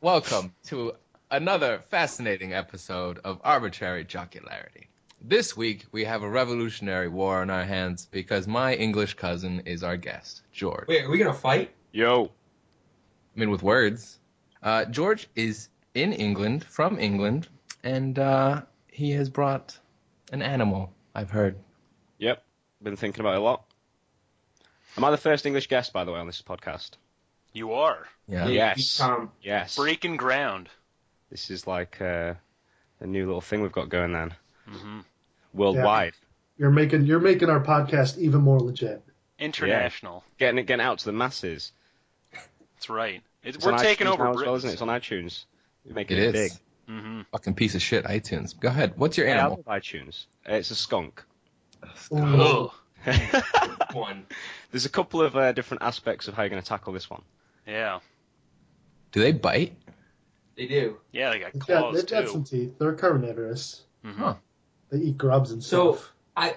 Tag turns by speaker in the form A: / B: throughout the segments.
A: Welcome to another fascinating episode of Arbitrary Jocularity. This week, we have a revolutionary war on our hands because my English cousin is our guest, George.
B: Wait, are we gonna fight?
C: Yo.
A: I mean, with words. George is in England, from England, and he has brought an animal, I've heard.
C: Yep. Been thinking about it a lot. Am I the first English guest, by the way, on this podcast?
D: You are.
A: Yeah.
C: Yes. Yes.
D: Breaking ground.
C: This is like a new little thing we've got going then.
D: Mm-hmm.
C: Worldwide.
E: Yeah. You're making our podcast even more legit.
D: International.
C: Yeah. Getting out to the masses.
D: That's right.
C: It's
D: We're
C: on
D: taking
C: iTunes
D: over
C: now
D: Britain.
C: as well, isn't it? It's on iTunes. We're making
A: It
C: it big.
A: is.
D: Mm-hmm.
A: Fucking piece of shit, iTunes. Go ahead. What's your
C: Yeah, I
A: animal?
C: love iTunes. It's a skunk.
D: Ugh.
B: One.
C: There's a couple of different aspects of how you're going to tackle this one.
D: Yeah.
A: Do they bite?
B: They do.
D: Yeah, they got
E: They've
D: claws
E: got some
D: too.
E: teeth. They're carnivorous.
D: Mm-hmm.
A: Huh.
E: They eat grubs and
B: So
E: stuff.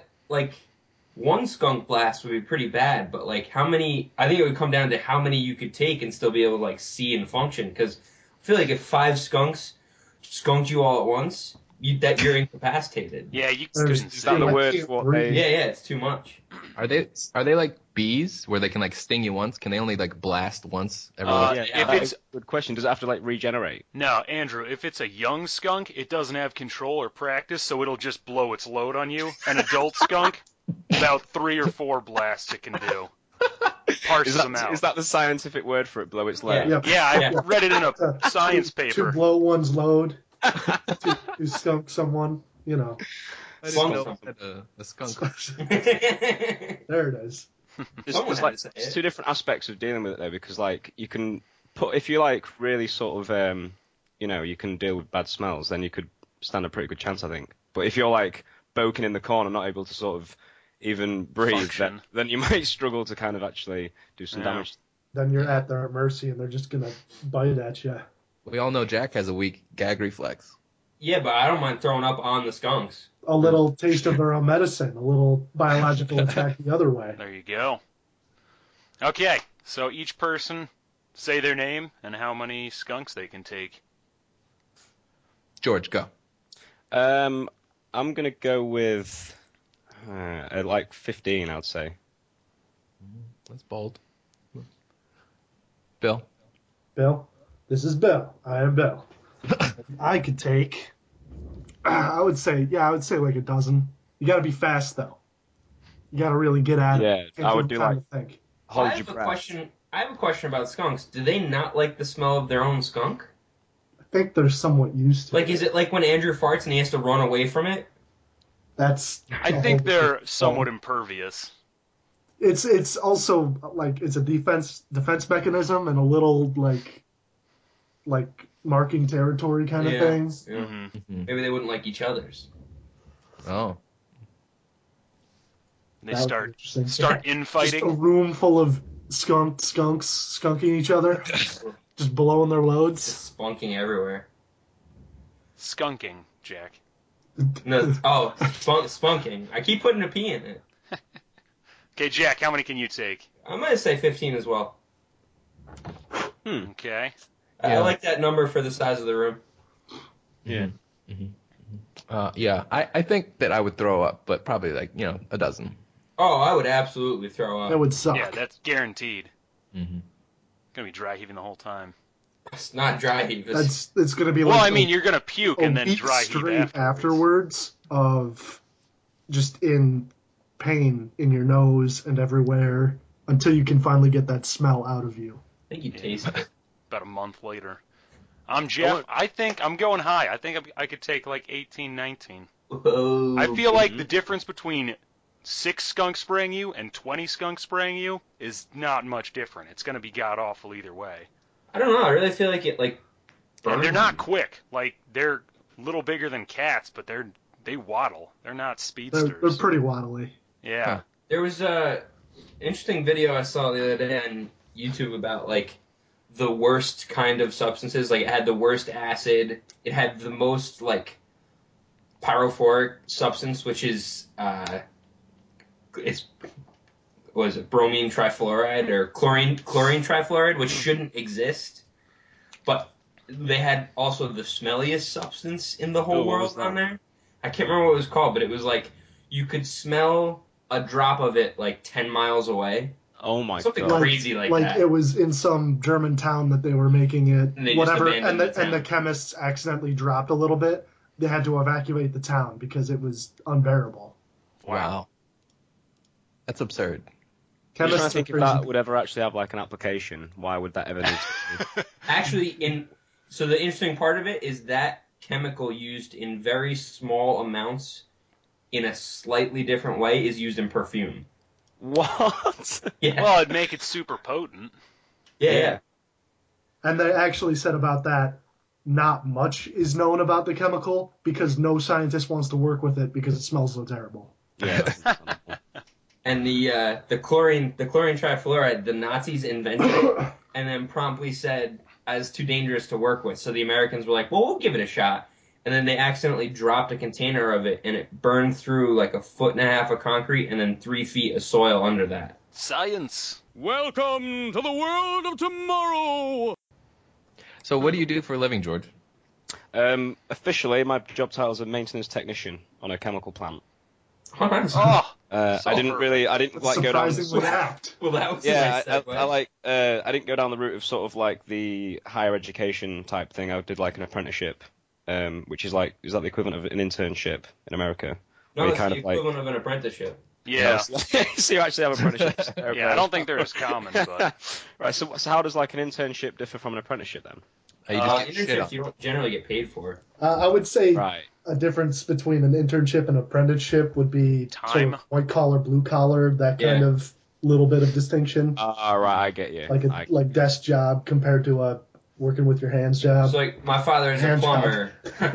B: one skunk blast would be pretty bad, but how many? I think it would come down to how many you could take and still be able to see and function. Because I feel like if 5 skunks skunked you all at once, you're incapacitated.
D: Yeah, you
E: There's-
D: couldn't
C: Is that
D: see.
C: the
E: I
C: word
E: can't
C: for what
E: breathe.
C: they...
B: Yeah, it's too much.
A: Are they like bees where they can like sting you once? Can they only like blast once every
D: Yeah,
C: Yeah,
D: if
C: that's
D: it's-
C: a good question. Does it have to regenerate?
D: No, Andrew, if it's a young skunk, it doesn't have control or practice, so it'll just blow its load on you. An adult skunk, about 3 or 4 blasts it can do. Parses them out.
C: Is that the scientific word for it? Blow its load?
E: Yeah.
D: Yeah, I
B: Yeah.
D: read it in a science
E: To
D: paper.
E: blow one's load, to skunk someone, you know.
A: I didn't know
B: Skunk.
A: it had a skunk.
E: There it is.
B: Someone had to say
C: There's
B: it.
C: 2 different aspects of dealing with it though, because you can put, if you really sort of you can deal with bad smells, then you could stand a pretty good chance, I think. But if you're boking in the corner, not able to sort of even breathe,
D: Function.
C: then you might struggle to kind of actually do some
D: Yeah.
C: damage.
E: Then you're at their mercy and they're just going to bite at you.
A: We all know Jack has a weak gag reflex.
B: Yeah, but I don't mind throwing up on the skunks.
E: A little taste of their own medicine, a little biological attack the other way.
D: There you go. Okay, so each person say their name and how many skunks they can take.
A: George, go.
C: I'm gonna go with 15, I'd say.
A: That's bold. Bill.
E: Bill, this is Bill. I am Bill. I could take, I would say like a dozen. You got to be fast though. You got to really get at
C: Yeah,
E: it. Can't
C: I
E: give
C: would
E: them
C: do
E: time to think.
C: Hold
B: I
C: your
B: have a
C: breath.
B: question. I have a question about skunks. Do they not like the smell of their own skunk?
E: I think they're somewhat used to it.
B: Is it like when Andrew farts and he has to run away from it?
E: That's.
D: I think they're somewhat impervious.
E: It's also it's a defense mechanism and a little like marking territory kind of
B: Yeah.
E: thing.
B: Yeah.
D: Mm-hmm.
B: Maybe they wouldn't like each other's.
A: Oh.
D: They
E: That would be
D: start
E: interesting.
D: start
E: Just a
D: infighting.
E: room full of skunks skunking each other, just blowing their loads.
B: Just spunking everywhere.
D: Skunking, Jack.
B: No, spunking. I keep putting a P in it.
D: Okay, Jack, how many can you take?
B: I'm gonna say 15 as well.
D: Okay.
B: I like that number for the size of the room.
C: Yeah.
A: Yeah, I think that I would throw up, but probably a dozen.
B: Oh, I would absolutely throw
E: That
B: up.
E: would suck.
D: Yeah, that's guaranteed.
A: Mm-hmm.
D: Gonna be dry heaving the whole time.
B: It's not dry heave. It's,
E: It's gonna be
D: Well,
E: like
D: I mean, you're gonna puke
E: a
D: and then
E: week
D: dry heave
E: straight
D: afterwards.
E: of just in pain in your nose and everywhere until you can finally get that smell out of you.
B: I think you taste it.
D: About a month later. I'm Jeff. I think I'm going high. I think I could take 18, 19.
B: Whoa.
D: I feel like the difference between 6 skunk spraying you and 20 skunk spraying you is not much different. It's going to be god awful either way.
B: I don't know. I really feel like it
D: And
B: burns
D: they're not
B: you.
D: quick. They're a little bigger than cats, but they waddle. They're not speedsters.
E: They're pretty waddly.
D: Yeah.
A: Huh.
B: There was a interesting video I saw the other day on YouTube about the worst kind of substances. It had the worst acid. It had the most pyrophoric substance, which is was it bromine trifluoride or chlorine trifluoride, which shouldn't exist. But they had also the smelliest substance in the whole
C: Oh, what was
B: world on
C: that?
B: there. I can't remember what it was called, but it was like you could smell a drop of it like 10 miles away.
C: Oh my
B: Something
C: god.
B: crazy like that.
E: it was in some German town that they were making it,
B: And they just
E: whatever,
B: abandoned the
E: and the
B: town.
E: chemists accidentally dropped a little bit. They had to evacuate the town because it was unbearable.
A: Wow. That's absurd.
C: I'm trying
E: Chemists
C: to
E: are
C: think if
E: crazy.
C: that would ever actually have like an application. Why would that ever need to be?
B: Actually, so the interesting part of it is that chemical used in very small amounts in a slightly different way is used in perfume.
C: What?
B: Yeah.
D: Well, it'd make it super potent.
B: yeah.
E: And they actually said about that, not much is known about the chemical because no scientist wants to work with it because it smells so terrible.
C: Yeah. that's understandable.
B: And the chlorine trifluoride, the Nazis invented it and then promptly said as too dangerous to work with. So the Americans were like, well, we'll give it a shot. And then they accidentally dropped a container of it and it burned through like 1.5 feet of concrete and then 3 feet of soil under that.
D: Science.
C: Welcome to the world of tomorrow.
A: So what do you do for a living, George?
C: Officially, my job title is a maintenance technician on a chemical plant.
B: Oh, nice.
D: Oh,
C: I didn't like go down.
E: Surprisingly apt.
B: Well, that was
C: Yeah,
B: a nice segue.
C: I didn't go down the route of sort of like the higher education type thing. I did like an apprenticeship, which is that the equivalent of an internship in America?
B: No,
C: where you
B: it's
C: kind
B: the
C: of like-
B: equivalent of an apprenticeship.
D: yeah.
C: So you actually have apprenticeships.
D: Yeah, I don't think they're as common, but
C: Right. So how does like an internship differ from an apprenticeship then?
A: You just get shit
B: Internships
A: on.
B: you don't generally get paid for.
E: I would say
C: Right.
E: a difference between an internship and apprenticeship would be sort
D: Time.
E: of white collar, blue collar, that kind
B: Yeah.
E: of little bit of distinction,
C: Right. I get you.
E: like a like desk job compared to a working with your hands job.
B: It's like my father is a
E: Hand job.
B: plumber.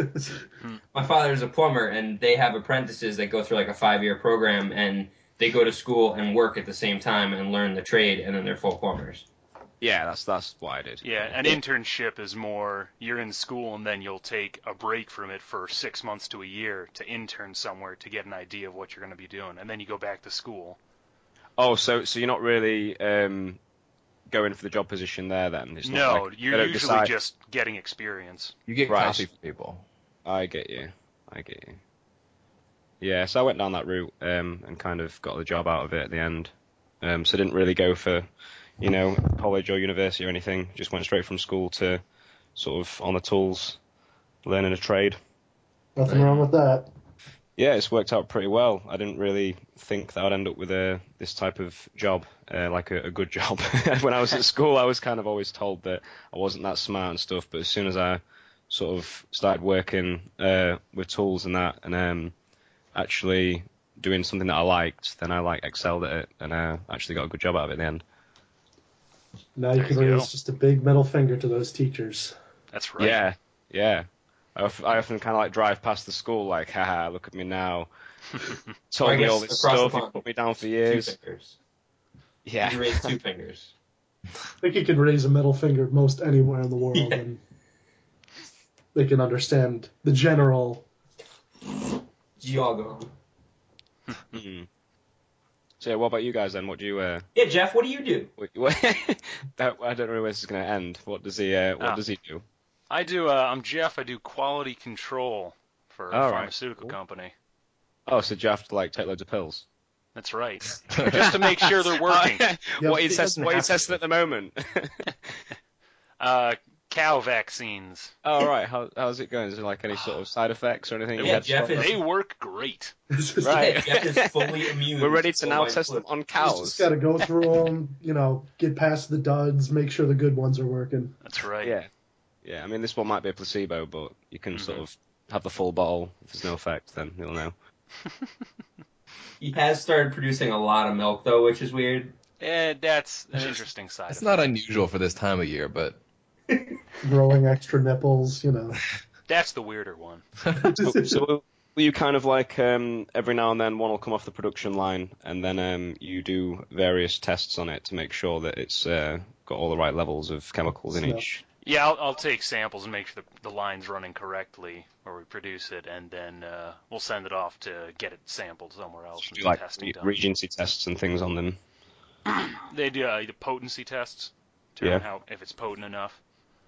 B: My father is a plumber, and they have apprentices that go through like a 5-year program, and they go to school and work at the same time and learn the trade, and then they're full plumbers.
C: Yeah, that's what I did.
D: yeah, an internship is more you're in school and then you'll take a break from it for 6 months to a year to intern somewhere to get an idea of what you're going to be doing, and then you go back to school.
C: Oh, so you're not really going for the job position there then? It's not
D: No,
C: like they
D: you're
C: don't
D: usually
C: decide-
D: just getting experience.
A: You get
C: Right.
A: coffee for people.
C: I get you. Yeah, so I went down that route and kind of got the job out of it at the end. So I didn't really go for, college or university or anything. Just went straight from school to sort of on the tools, learning a trade.
E: Nothing wrong with that.
C: Yeah, it's worked out pretty well. I didn't really think that I'd end up with this type of job, like a good job. When I was at school, I was kind of always told that I wasn't that smart and stuff, but as soon as I sort of started working with tools and that, and actually doing something that I liked, then I excelled at it, and actually got a good job out of it in the end.
E: Now you
D: There
E: can
D: you
E: raise
D: go.
E: just a big middle finger to those teachers.
D: That's right.
C: Yeah. I often kind of drive past the school like, haha, look at me now. Told
B: I
C: me
B: guess
C: all this
B: across the
C: stuff, you
B: pond.
C: put me down for
B: 2
C: years.
B: fingers.
C: Yeah.
B: You raise 2 fingers.
E: I think you can raise a middle finger most anywhere in the world,
B: Yeah.
E: and they can understand the general.
B: Giago.
C: Mhm. So yeah, what about you guys then? What do you?
B: Yeah, Jeff, what do you do?
C: I don't know where this is going to end. What does he? What does he do?
D: I do. I'm Jeff. I do quality control for a
C: All right,
D: pharmaceutical
C: cool.
D: company.
C: Oh, so do you have to take loads of pills?
D: That's right. Just to make sure they're working.
C: What are you
A: He
C: testing?
A: doesn't
C: What are you
A: have to.
C: testing at the moment?
D: Cow vaccines.
C: Oh right. How's it going? Is there like any sort of side effects or anything? you
B: Yeah,
C: had to
B: Jeff
C: stop?
B: is-
D: They work great.
C: Right.
B: Yeah, Jeff is fully immune.
C: We're ready to now
B: worldwide
C: test
B: flu.
C: them on
E: You
C: cows.
E: just got to go through them, get past the duds, make sure the good ones are working.
D: That's right.
C: Yeah. I mean, this one might be a placebo, but you can sort of have the full bottle. If there's no effect, then you'll know.
B: He has started producing a lot of milk, though, which is weird.
D: That's an interesting side.
A: It's
D: effect.
A: not unusual for this time of year, but
E: Growing extra nipples.
D: That's the weirder one.
C: So will you kind of like every now and then one will come off the production line, and then you do various tests on it to make sure that it's got all the right levels of chemicals in
E: Yeah.
C: each.
D: Yeah, I'll take samples and make sure the line's running correctly where we produce it, and then we'll send it off to get it sampled somewhere else and
C: Do like
D: testing done.
C: regency tests and things on them.
D: They do the potency tests to
C: Yeah.
D: determine how if it's potent enough.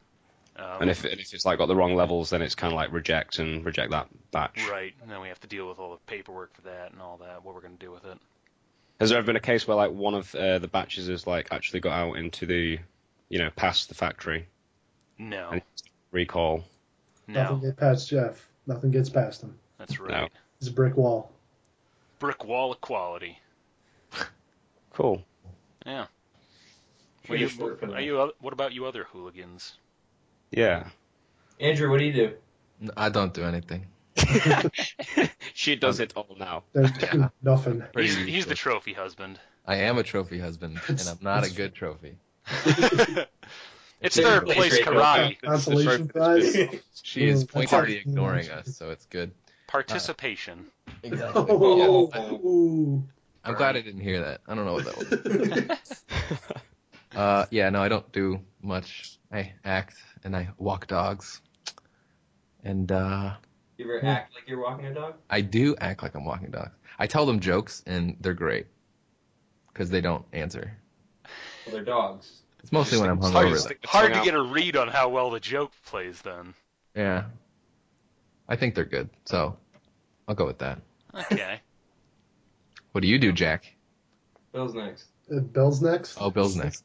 C: And if it's like got the wrong levels, then it's kind of like reject that batch.
D: Right, and then we have to deal with all the paperwork for that and all that, what we're going to do with it.
C: Has there ever been a case where like one of the batches has like actually got out into the, past the factory?
D: No.
C: And recall?
E: Nothing
D: No,
E: gets past Jeff. Nothing gets past him.
D: that's right.
C: No.
E: He's a brick wall.
D: Brick wall of quality.
C: Cool.
D: Yeah.
B: Should have worked for that.
D: What about you other hooligans?
C: Yeah.
B: Andrew, what do you do?
A: I don't do anything.
C: She does it all now.
E: There's
A: Yeah.
E: nothing.
A: Pretty
D: He's the
A: useless.
D: trophy husband.
A: I am a trophy husband, and I'm not a
E: It's-
A: good trophy.
D: It's
B: Third
D: third
B: place
D: place
B: rate
D: karate.
E: Consolation
C: the trophy
E: prize.
A: She is
E: That's
A: pointedly
E: hard.
A: ignoring us, so it's good.
D: Participation.
A: Exactly.
E: Oh,
A: Yeah,
E: ooh.
A: I'm glad I didn't hear that. I don't know what that was. Yeah, no, I don't do much. I act and I walk dogs. And
B: You ever act like you're walking a dog?
A: I do act like I'm walking dogs. I tell them jokes, and they're great. Because they don't answer.
B: Well, they're dogs.
A: It's mostly when I'm
C: It's hard to
A: hungover.
C: stick the
D: Hard
C: tongue
D: to
C: out.
D: get a read on how well the joke plays then.
A: Yeah. I think they're good, so I'll go with that.
D: Okay.
A: What do you do, Jack?
B: Bill's next.
E: Bill's next.
A: Oh, Bill's next.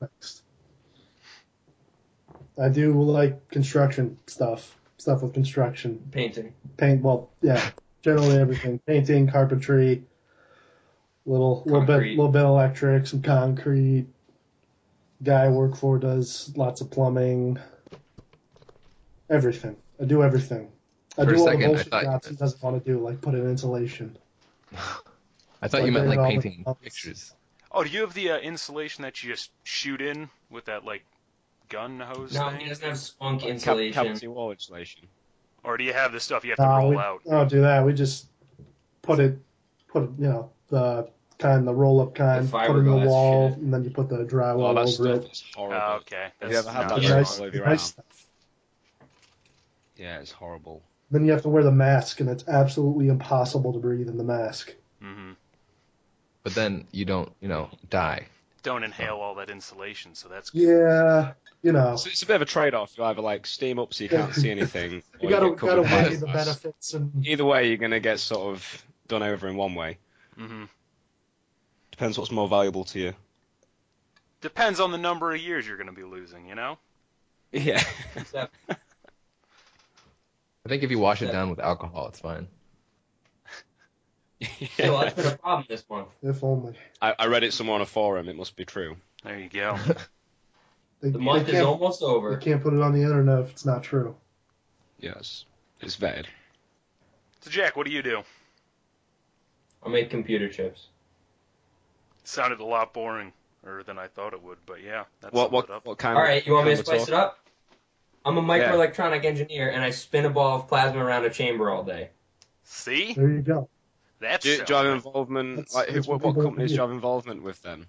E: I do like construction stuff with construction.
B: Painting.
E: Paint. Well, yeah, generally everything. Painting, carpentry, little
B: Concrete.
E: bit electric, some concrete. Guy I work for does lots of plumbing. Everything. I do everything. I
A: For a
E: do all
A: second,
E: the
A: I
E: bullshit
A: thought-
E: jobs he doesn't want to do, like put in insulation.
A: I thought you meant like painting
E: All the-
A: pictures.
D: Oh, do you have the insulation that you just shoot in with that like gun hose
B: No,
D: thing?
B: he doesn't have spunk
C: Like
B: insulation.
C: cavity wall insulation.
D: Or do you have the stuff you have to
E: No,
D: roll
E: we
D: out?
E: don't do that. We just put it, the roll up kind,
B: The
E: put it in the
B: fiberglass
E: wall,
B: shit.
E: and then you put the
C: Oh,
E: drywall
C: that
E: over
C: stuff
E: it.
C: is horrible.
D: Oh, okay.
C: Have you ever had
D: not
C: that
E: The
C: shit
D: good.
E: nice,
C: all over
E: the
C: your
E: nice
C: arm?
E: stuff.
C: Yeah, it's horrible.
E: Then you have to wear the mask, and it's absolutely impossible to breathe in the mask.
D: Mm-hmm.
A: But then you don't, die.
D: Don't inhale all that insulation, so that's good.
E: Yeah,
C: So it's a bit of a trade-off. You either like steam up so you can't see anything,
E: you
C: or
E: gotta
C: get covered in
E: weigh the
C: fiberglass.
E: benefits and
C: Either way, you're gonna get sort of done over in one way.
D: Mm-hmm.
C: Depends what's more valuable to you.
D: Depends on the number of years you're going to be losing,
C: Yeah.
B: Except
A: I think if you wash it down with alcohol, it's fine.
B: yeah, well, that's been a problem this month.
E: if only.
C: I read it somewhere on a forum. It must be true.
D: There you go.
B: The month is almost
E: They
B: over.
E: can't put it on the internet if it's not true.
C: Yes, it's vetted.
D: So, Jack, what do you do?
B: I'll make computer chips.
D: Sounded a lot boring than I thought it would, but yeah, that's
C: What kind?
B: All right, you want me to
C: kind of
B: spice it up? I'm a microelectronic engineer, and I spin a ball of plasma around a chamber all day.
D: See?
E: There you go.
D: That's
C: Do you have involvement?
E: That's-
C: Like,
E: that's
C: what
E: what people
C: companies do you
E: do.
C: have involvement with then?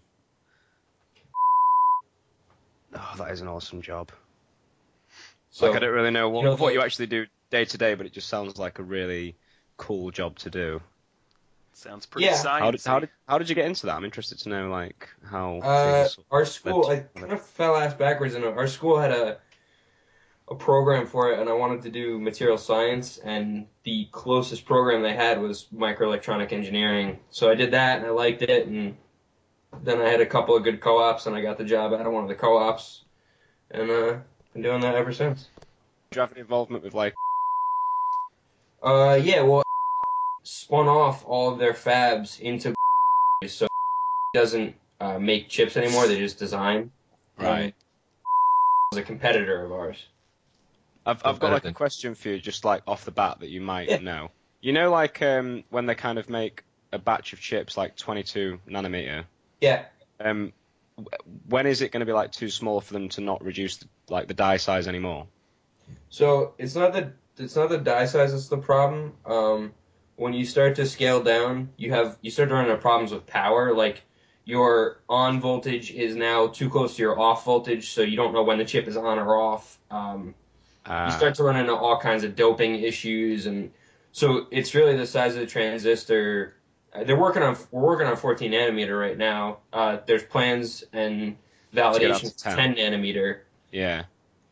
C: Oh, that is an awesome job.
B: So
C: Like, I don't really know what,
B: you know,
C: what you actually do day to day, but it just sounds like a really cool job to do.
D: Sounds pretty
B: Yeah.
D: sciencey.
C: How did you get into that? I'm interested to know like how.
B: our school, I kind of fell ass backwards in it. Our school had a program for it, and I wanted to do material science, and the closest program they had was microelectronic engineering. So I did that, and I liked it, and then I had a couple of good co-ops, and I got the job out of one of the co-ops, and been doing that ever since.
C: Do you have any involvement with like?
B: Yeah, well, spun off all of their fabs into so it doesn't make chips anymore. They just design.
C: Right.
B: Is a competitor of ours.
C: I've got like a question for you, just like off the bat that you might know. You know, like when they kind of make a batch of chips, like 22 nanometer.
B: Yeah.
C: When is it going to be like too small for them to not reduce the die size anymore?
B: So it's not the die size that's the problem. When you start to scale down, you start to run into problems with power. Like your on voltage is now too close to your off voltage, so you don't know when the chip is on or off. You start to run into all kinds of doping issues, and so it's really the size of the transistor. We're working on 14 nanometer right now. There's plans and
C: get up
B: validation
C: to
B: for
C: 10.
B: 10 nanometer.
C: Yeah.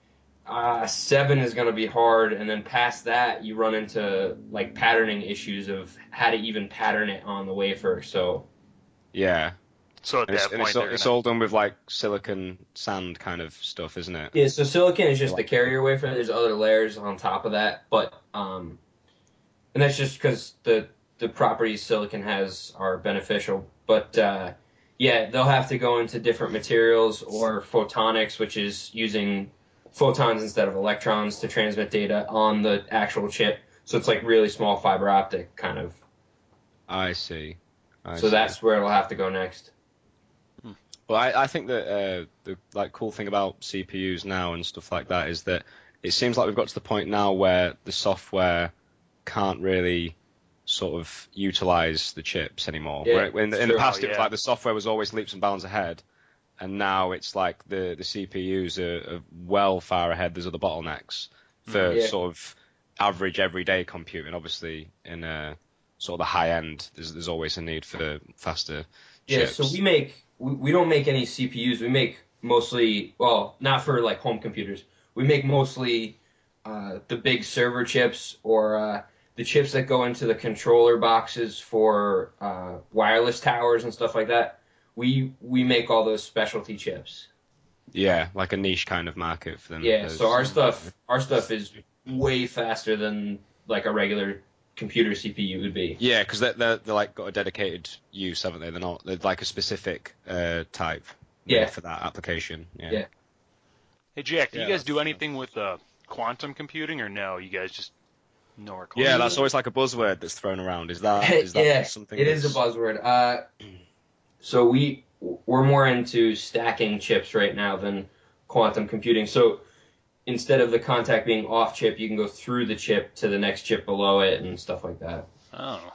B: 7 is going to be hard, and then past that, you run into like patterning issues of how to even pattern it on the wafer. So
C: Yeah.
D: So at
C: And
D: that point,
C: it's all done with like silicon sand kind of stuff, isn't it?
B: yeah, so silicon is just the carrier wafer. There's other layers on top of that, but and that's just because the properties silicon has are beneficial. But yeah, they'll have to go into different materials or photonics, which is using photons instead of electrons to transmit data on the actual chip. So it's like really small fiber optic kind of.
C: I see.
B: So that's where it'll have to go next.
C: Well, I think that the like cool thing about CPUs now and stuff like that is that it seems like we've got to the point now where the software can't really sort of utilize the chips anymore.
B: Yeah,
C: Where in the past, it was
D: yeah.
C: like the software was always leaps and bounds ahead, and now it's like the CPUs are well far ahead. There's other bottlenecks for
B: Yeah.
C: sort of average everyday computing. Obviously, in sort of the high end, there's always a need for faster
B: Yeah,
C: chips.
B: so we don't make any CPUs. We make mostly, well, not for like home computers. We make mostly the big server chips or the chips that go into the controller boxes for wireless towers and stuff like that. We make all those specialty chips.
C: Yeah, like a niche kind of market for them.
B: Yeah,
C: Those-
B: so our stuff is way faster than like a regular computer CPU would be.
C: Yeah, because they're like got a dedicated use, haven't they? They're like a specific type. made
B: Yeah.
C: For that application. Yeah.
B: Yeah.
D: Hey, Jack, do
C: Yeah,
D: you guys do
C: that's-
D: anything with quantum computing, or no? You guys just nowhere close?
C: Yeah, that's always like a buzzword that's thrown around. Is that
B: Yeah,
C: something?
B: it is a buzzword. So we're more into stacking chips right now than quantum computing. So instead of the contact being off chip, you can go through the chip to the next chip below it and stuff like that.
D: Oh.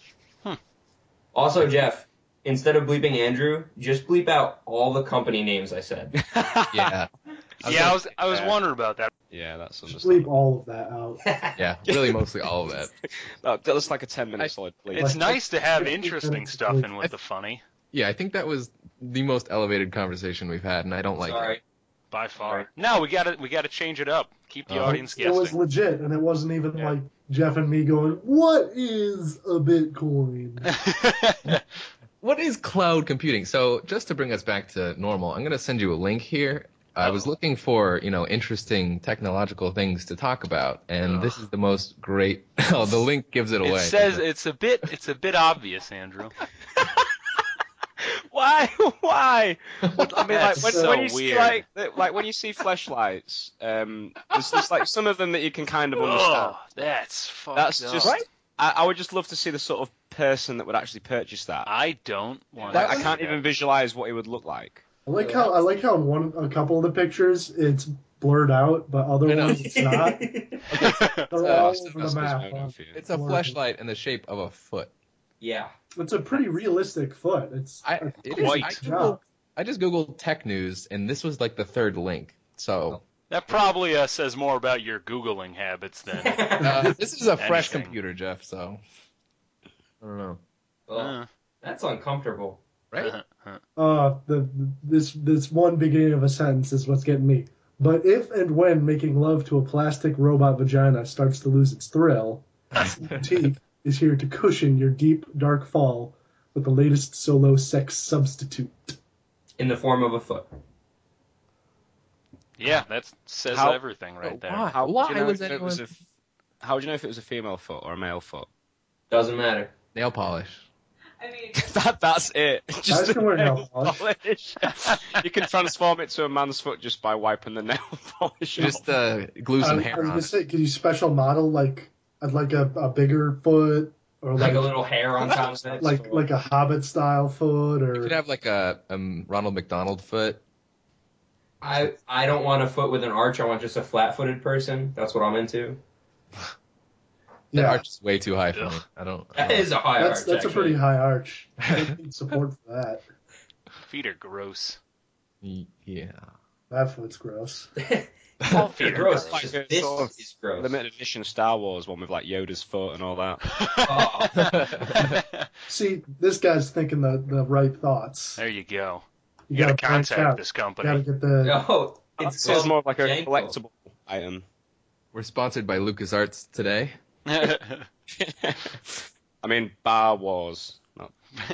B: Also, Jeff, instead of bleeping Andrew, just bleep out all the company names I said.
A: Yeah.
D: I was wondering about that.
C: Yeah, that's
E: Just
C: understandable.
E: leave all of that out.
A: Yeah, really mostly all of that.
C: That's like a 10-minute solid bleep.
D: It's
E: Like,
D: nice to have
E: 50
D: interesting
E: minutes
D: stuff
E: of
D: in with the funny,
A: Yeah, I think that was the most elevated conversation we've had, and I don't like
B: Sorry.
A: it.
D: by far.
B: Alright.
D: No, we gotta change it up. Keep the audience
E: It was
D: guessing.
E: legit, and it wasn't even
D: Yeah.
E: like Jeff and me going, "What is a Bitcoin?"
A: What is cloud computing? So just to bring us back to normal, I'm going to send you a link here. I was looking for, interesting technological things to talk about, and this is the most great. Oh, the link gives it away.
D: It says it's a bit obvious, Andrew.
C: Why? Why? Well, I mean, like
D: That's
C: when
D: so
C: you see
D: weird.
C: like when you see fleshlights, there's like some of them that you can kind of understand.
D: Oh, that's fucked
C: That's
D: up.
C: just. I would just love to see the sort of person that would actually purchase that.
D: I don't want.
C: Like, I can't even visualize what it would look like.
E: I like how in a couple of the pictures it's blurred out, but other
A: I know.
E: ones it's not. They're all
C: That's
E: over
C: the
E: the map.
C: best moment for you.
A: It's a fleshlight in the shape of a foot.
B: Yeah.
E: It's a pretty realistic foot. It's
A: It is.
E: quite
A: I
E: job.
A: just googled tech news, and this was like the third link. So
D: That probably says more about your Googling habits than.
A: this is a fresh
D: Anything.
A: computer, Jeff. So I don't know,
B: Well, that's uncomfortable.
A: right?
E: this one beginning of a sentence is what's getting me. But if and when making love to a plastic robot vagina starts to lose its thrill, Teeth is here to cushion your deep, dark fall with the latest solo sex substitute.
B: In the form of a foot.
D: Yeah, that says
C: How-
D: everything right there.
A: Why?
C: How
A: Why
C: would you know
A: was
C: if it was
A: anyone
C: how would you know if it was a female foot or a male foot?
B: Doesn't matter.
A: nail polish?
F: I mean,
C: That's it.
E: Guys can wear nail polish.
C: You can transform it to a man's foot just by wiping the nail polish
A: Just
C: off.
A: glue some
E: I
A: hair
E: was
A: on
E: gonna
A: it.
E: say, could you special model like a bigger foot or
B: Like a little hair on top of it.
E: like a Hobbit style foot
A: You
E: or
A: could have like a Ronald McDonald foot.
B: I don't want a foot with an arch. I want just a flat-footed person. That's what I'm into.
A: That
E: yeah.
A: arch is way too high for me.
D: Ugh.
A: I don't.
B: That is a high
E: That's
B: arch.
E: that's a
B: actually.
E: pretty high arch. I need support for that.
D: Feet are gross.
A: Yeah.
E: That foot's gross.
B: All
D: feet are
B: gross.
C: gross.
B: Just
C: Like a
B: this
C: sort of
B: is gross.
C: Limited edition Star Wars one with like Yoda's foot and all that.
B: Oh.
E: See, this guy's thinking the right thoughts.
D: There you go.
E: You
D: You gotta
E: gotta branch
D: contact
E: out.
D: this
E: You gotta
D: company.
E: get the
B: No, it's
C: This is more of like a
B: Janko.
C: collectible item.
A: We're sponsored by LucasArts today.
C: I mean, Bar Wars. Not.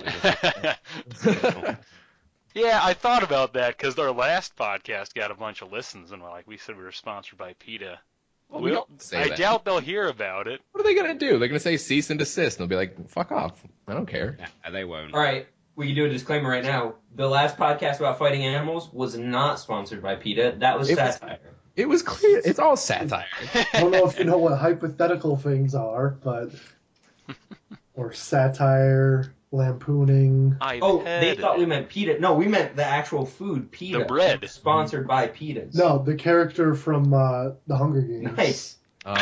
D: Yeah, I thought about that because our last podcast got a bunch of listens, and we said we were sponsored by PETA.
A: Well, we don't say
D: I
A: that.
D: doubt they'll hear about it.
A: What are they gonna do? They're gonna say cease and desist, and they'll be like, "Fuck off! I don't care."
C: Yeah, they won't.
B: All right, we can do a disclaimer right now. The last podcast about fighting animals was not sponsored by PETA. That was
A: It was-
B: satire.
A: It was clear. It's all satire.
E: I don't know if you know what hypothetical things are, but or satire, lampooning.
B: They thought we meant PETA. No, we meant the actual food, PETA.
D: The bread.
B: Sponsored by PETA.
E: No, the character from the Hunger Games.
B: Nice.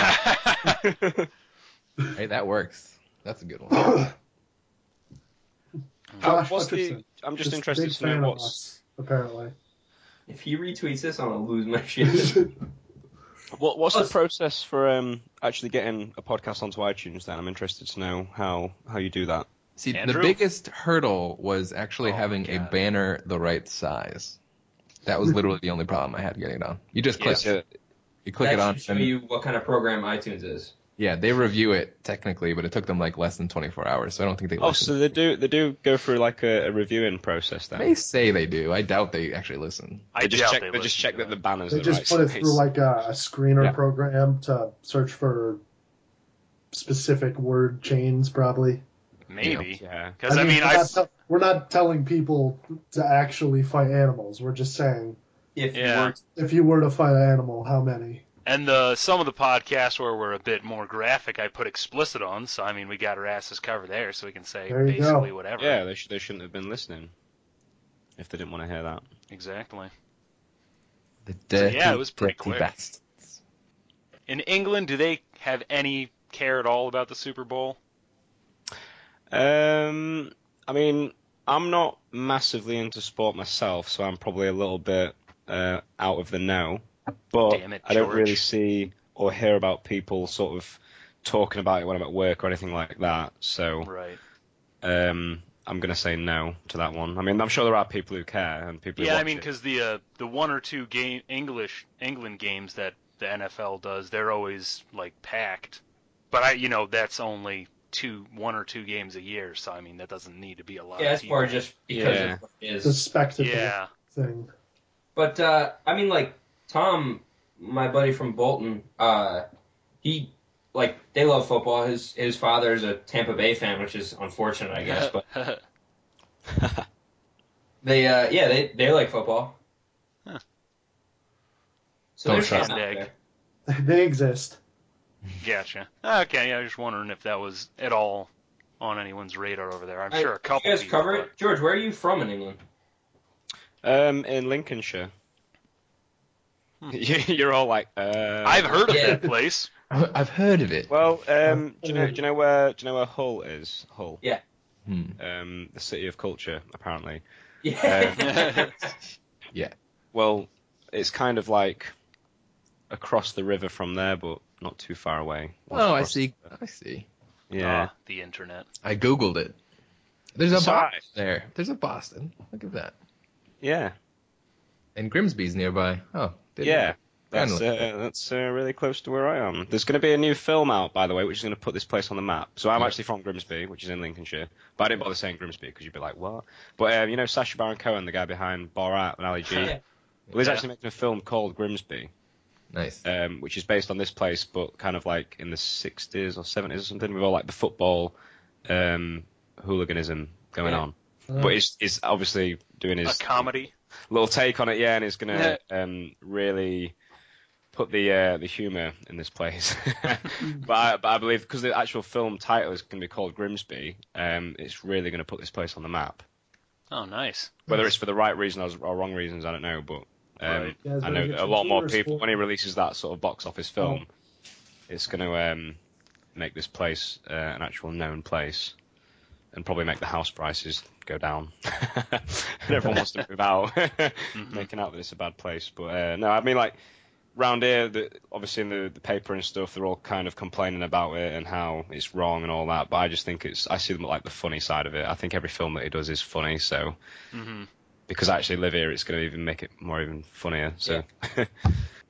A: Hey, that works. That's a good one.
E: Josh
C: What's
E: Hutcherson.
C: I'm just
E: Big
C: interested to
E: fan
C: know
E: of
C: what's
E: us, apparently.
B: If he retweets this, I'm gonna lose my shit.
C: what's the process for actually getting a podcast onto iTunes. Then I'm interested to know how you do that.
A: See,
D: Andrew?
A: the biggest hurdle was actually
D: Oh,
A: having a
D: God.
A: banner the right size. That was literally the only problem I had getting it on. You just click,
C: Yeah.
A: you click it
B: That
A: on,
B: should show
A: and
B: you what kind of program iTunes is.
A: yeah, they review it technically, but it took them like less than 24 hours, so I don't think they
C: Oh,
A: listen.
C: so they do go through like a reviewing process then.
A: They say they do. I doubt they actually listen.
D: I
C: They just
D: doubt
C: check.
D: they
C: They just
D: listen
C: check
D: to
C: that the banners
E: They
C: are
E: just
C: right
E: put it
C: size.
E: through like a screener
A: Yeah.
E: program to search for specific word chains, probably.
D: Maybe.
C: Yeah.
D: Because I mean,
E: we're not telling people to actually fight animals. We're just saying
B: If you
D: Yeah.
B: were
E: if you were to fight an animal, how many?
D: and some of the podcasts where we're a bit more graphic, I put explicit on. So I mean, we got our asses covered there, so we can say
E: There you
D: basically
E: go.
D: whatever.
C: Yeah, they shouldn't have been listening if they didn't want to hear that.
D: Exactly.
A: The
D: So, yeah, it
A: dirty,
D: was pretty
A: dirty
D: quick.
A: bastards.
D: In England, do they have any care at all about the Super Bowl?
C: I mean, I'm not massively into sport myself, so I'm probably a little bit out of the know. But
D: Damn it,
C: I don't
D: George.
C: really see or hear about people sort of talking about it when I'm at work or anything like that. So
D: Right.
C: I'm going to say no to that one. I mean, I'm sure there are people who care and people who
D: Yeah, I
C: watch
D: mean,
C: it.
D: because the one or two England games that the NFL does, they're always like packed. But that's only 1 or 2 games a year, so I mean that doesn't need to be a lot.
B: yeah,
D: of
B: it's more
D: people.
B: just because
C: Yeah.
B: of what it
E: The
B: is.
E: spectacle
D: Yeah.
E: thing.
B: But I mean, like Tom, my buddy from Bolton, he they love football. His father's a Tampa Bay fan, which is unfortunate, I guess. But they like football.
D: Huh.
B: So
A: Don't
B: there's
A: trust
B: something out
D: Egg.
B: there.
E: They exist.
D: Gotcha. Okay, yeah, I was just wondering if that was at all on anyone's radar over there. I'm sure a
B: Did
D: couple
B: you guys
D: people,
B: cover
D: but-
B: it? George, where are you from in England?
C: In Lincolnshire. You're all like,
D: I've heard of
B: Yeah.
D: that place.
A: I've heard of it.
C: Well, do you know where Hull is? Hull.
A: Hmm.
C: The city of culture, apparently.
B: Yeah.
A: Yeah.
C: Well, it's kind of like across the river from there, but not too far away.
A: Oh, I
C: Across-
A: see. I see.
C: Yeah.
D: Ah, the internet.
A: I googled it. There's a
C: It's alright.
A: Boston there. There's a Boston. Look at that.
C: Yeah.
A: And Grimsby's nearby. Oh. didn't
C: Yeah.
A: know.
C: That's
A: Finally.
C: really close to where I am. There's going to be a new film out, by the way, which is going to put this place on the map. So I'm actually from Grimsby, which is in Lincolnshire. But I didn't bother saying Grimsby because you'd be like, what? But you know Sacha Baron Cohen, the guy behind Borat and Ali G?
B: Yeah.
C: Well, he's
D: Yeah.
C: actually making a film called Grimsby,
A: Nice.
C: which is based on this place, but kind of like in the 60s or 70s or something, with all like the football hooliganism going
B: Yeah.
C: on. But he's obviously doing
D: A
C: his
D: comedy.
C: little take on it, yeah, and he's gonna really put the humour in this place. but I believe because the actual film title is going to be called Grimsby, it's really going to put this place on the map.
D: Oh, nice.
C: Whether it's for the right reason or wrong reasons, I don't know. But
D: Right.
E: Yeah, it's
C: I
E: gonna
C: know
E: get
C: that a
E: some
C: lot more
E: tourists
C: people,
E: for-
C: when he releases that sort of box office film, it's going to make this place an actual known place. And probably make the house prices go down. And everyone wants to move out, making out that it's a bad place. But no, I mean, like, round here, obviously in the paper and stuff, they're all kind of complaining about it and how it's wrong and all that. But I just think I see them like the funny side of it. I think every film that he does is funny, so because I actually live here, it's going to even make it more even funnier. So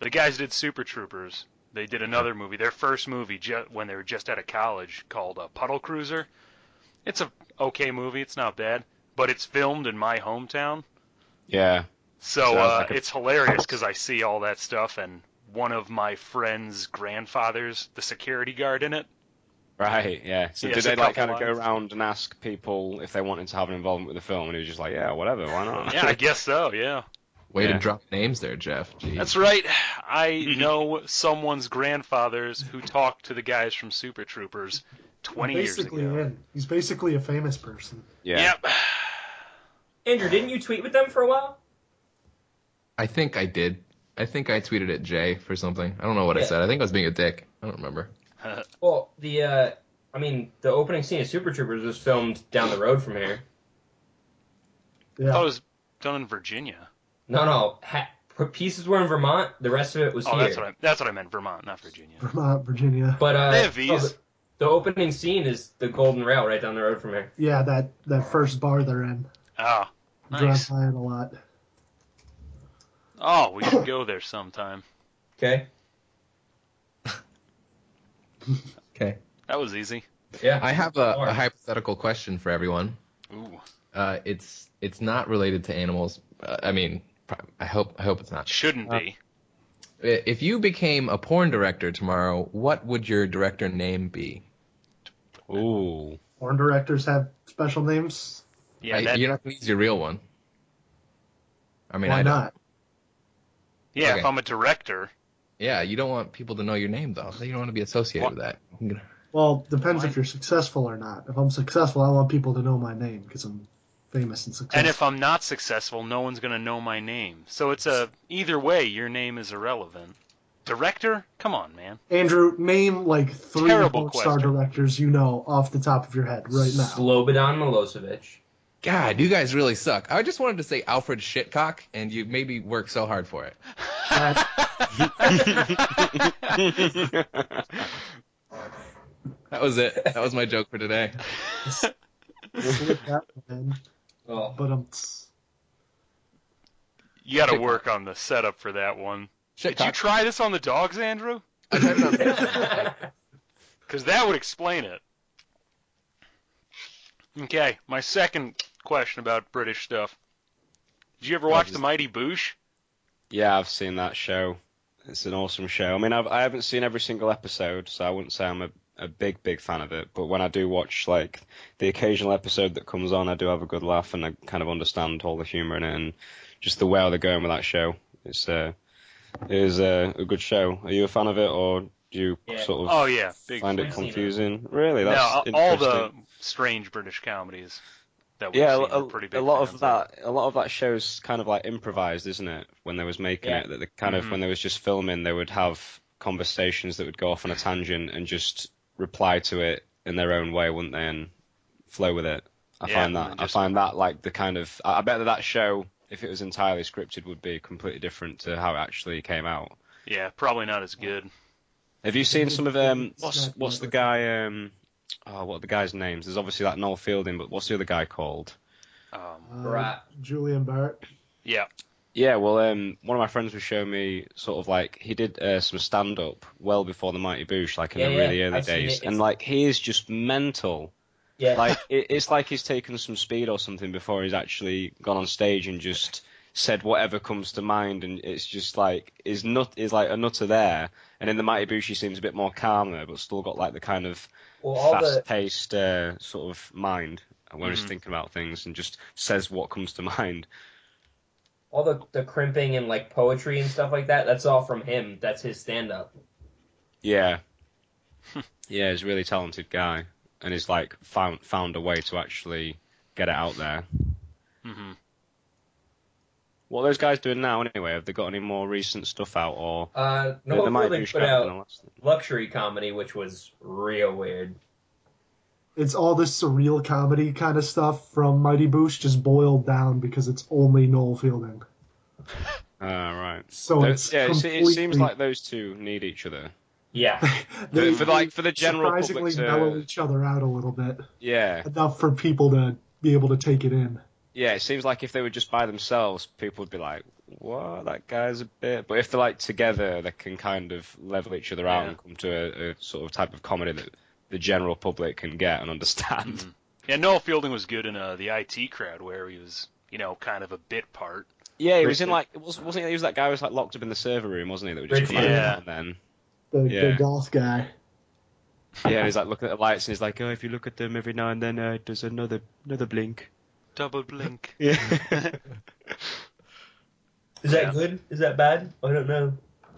D: The guys did Super Troopers. They did another movie, their first movie, when they were just out of college, called Puddle Cruiser. It's a okay movie. It's not bad, but it's filmed in my hometown.
C: Yeah.
D: So
C: Like
D: it's hilarious because I see all that stuff, and one of my friend's grandfather's the security guard in it.
C: Right, yeah. So
D: Yeah,
C: did
D: so
C: they
D: a
C: like
D: couple
C: kind of go
D: lines.
C: around and ask people if they wanted to have an involvement with the film, and he was just like, yeah, whatever, why not?
D: Yeah, I guess so, yeah.
A: Way
C: Yeah.
A: to drop names there, Jeff. Jeez.
D: That's right. I know someone's grandfathers who talked to the guys from Super Troopers 20 years
E: Basically
D: ago.
E: in. He's basically a famous person.
C: Yeah.
D: Yep.
B: Andrew, didn't you tweet with them for a while?
A: I think I did. I think I tweeted at Jay for something. I don't know what I
B: Yeah.
A: said. I think I was being a dick. I don't remember.
B: Well, the opening scene of Super Troopers was filmed down the road from here.
D: I
E: Yeah.
D: thought it was done in Virginia.
B: No, pieces were in Vermont. The rest of it was
D: Oh,
B: here.
D: that's what I meant, Vermont, not Virginia.
E: Vermont, Virginia.
B: But
D: They have these.
B: the opening scene is the Golden Rail right down the road from here.
E: Yeah, that first bar they're in.
D: Ah,
E: Drive
D: nice.
E: by it a lot.
D: Oh, we should go there sometime.
B: Okay.
A: Okay.
D: That was easy.
B: Yeah.
A: I have a hypothetical question for everyone.
D: Ooh,
A: It's not related to animals. I hope it's not.
D: shouldn't be.
A: If you became a porn director tomorrow, what would your director name be?
C: Ooh.
E: Porn directors have special names.
D: Yeah, that,
A: You're not going to use your real one. I mean,
E: Why
A: I don't.
E: not?
D: yeah.
A: okay.
D: If I'm a director,
A: Yeah, you don't want people to know your name, though. You don't want to be associated with that.
E: Well, depends
D: Why?
E: if you're successful or not. If I'm successful, I want people to know my name because I'm famous and successful.
D: and if I'm not successful, no one's gonna know my name. So it's either way, your name is irrelevant. Director? Come on, man.
E: Andrew, name like 3
D: Terrible
E: star
D: question.
E: directors you know off the top of your head right now.
B: Slobodan Milosevic.
A: God, you guys really suck. I just wanted to say Alfred Shitcock, and you maybe work so hard for it. That was it. That was my joke for today.
E: Slip that one in,
B: Oh.
E: but
D: You got to work on the setup for that one. Did you
A: Shitcock.
D: try this on the dogs, Andrew?
A: I tried it on Facebook.
D: Because that would explain it. Okay, my second question about British stuff. Did you ever watch The Mighty Boosh?
C: Yeah, I've seen that show. It's an awesome show. I mean, I haven't seen every single episode, so I wouldn't say I'm a big fan of it. But when I do watch, like, the occasional episode that comes on, I do have a good laugh, and I kind of understand all the humour in it, and just the way they're going with that show. It is a good show. Are you a fan of it, or do you sort of
D: Oh, yeah. Big
C: find it
B: I've seen it.
C: confusing? Really? That's
D: No, all the
C: interesting.
D: strange British comedies that we've
C: Yeah,
D: seen are pretty big
C: a lot
D: fans
C: of that show's kind of like improvised, isn't it? When they was making it, that they kind of when they was just filming, they would have conversations that would go off on a tangent and just reply to it in their own way, wouldn't they, and flow with it. I find that like the kind of I bet that show, if it was entirely scripted, would be completely different to how it actually came out.
D: Yeah, probably not as good.
C: Have you seen some of what's the guy what are the guys' names? There's obviously that Noel Fielding, but what's the other guy called?
B: Right.
E: Julian Barrett.
D: Yeah.
C: Yeah, well, one of my friends was showing me sort of like he did some stand up well before the Mighty Boosh, like in the really early
B: I've seen
C: days,
B: it.
C: and like he is just mental.
B: Yeah.
C: Like it's like he's taken some speed or something before he's actually gone on stage and just said whatever comes to mind, and it's just like is like a nutter there. And in the Mighty Boosh, he seems a bit more calmer, but still got like the kind of fast-paced sort of mind when he's thinking about things and just says what comes to mind.
B: all the crimping and like poetry and stuff like that, that's all from him. That's his stand up.
C: Yeah. Yeah, he's a really talented guy, and he's like found a way to actually get it out there.
D: Mm-hmm.
C: What are those guys doing now anyway? Have they got any more recent stuff out, or
B: Noel
C: they might
B: Fielding
C: do
B: put out Luxury Comedy, which was real weird.
E: It's all this surreal comedy kind of stuff from Mighty Boosh just boiled down because it's only Noel Fielding.
C: Right.
E: So it's
C: it
E: completely,
C: seems like those two need each other.
B: Yeah.
E: they
C: for the general
E: surprisingly
C: public
E: mellow
C: to,
E: each other out a little bit.
C: yeah.
E: Enough for people to be able to take it in.
C: Yeah, it seems like if they were just by themselves, people would be like, "What? That guy's a bit." But if they're like together, they can kind of level each other out
D: Yeah.
C: and come to a sort of type of comedy that the general public can get and understand.
D: Mhm. Yeah, Noel Fielding was good in the IT Crowd, where he was, kind of a bit part.
C: Yeah, he was in like wasn't he? He was that guy who was like locked up in the server room, wasn't he? That would just come out
D: Yeah.
C: now and then.
E: The
C: Yeah.
E: goth guy.
C: Yeah, he's like looking at the lights and he's like, "Oh, if you look at them every now and then, there's another blink."
D: Double blink.
C: Yeah.
B: Is that good? Is that bad? I don't know.